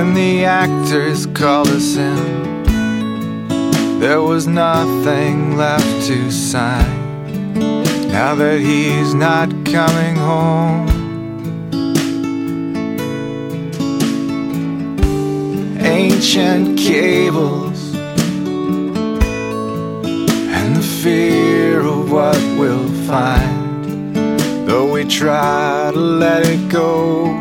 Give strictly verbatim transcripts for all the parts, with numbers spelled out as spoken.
When the actors called us in, there was nothing left to sign. Now that he's not coming home, ancient cables and the fear of what we'll find, though we try to let it go.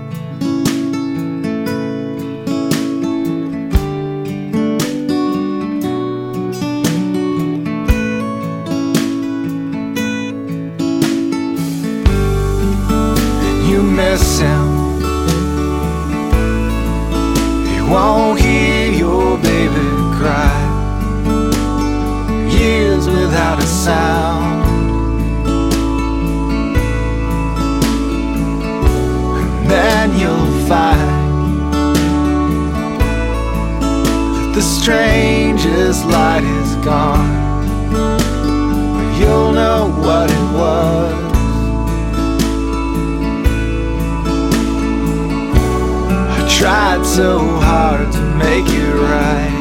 You miss him, he won't hear your baby cry. Years without a sound, and then you'll find that the strangest light is gone, but you'll know what it was. Tried so hard to make it right,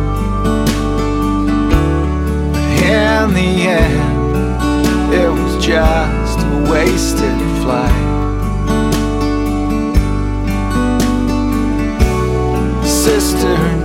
but in the end it was just a wasted flight. Sister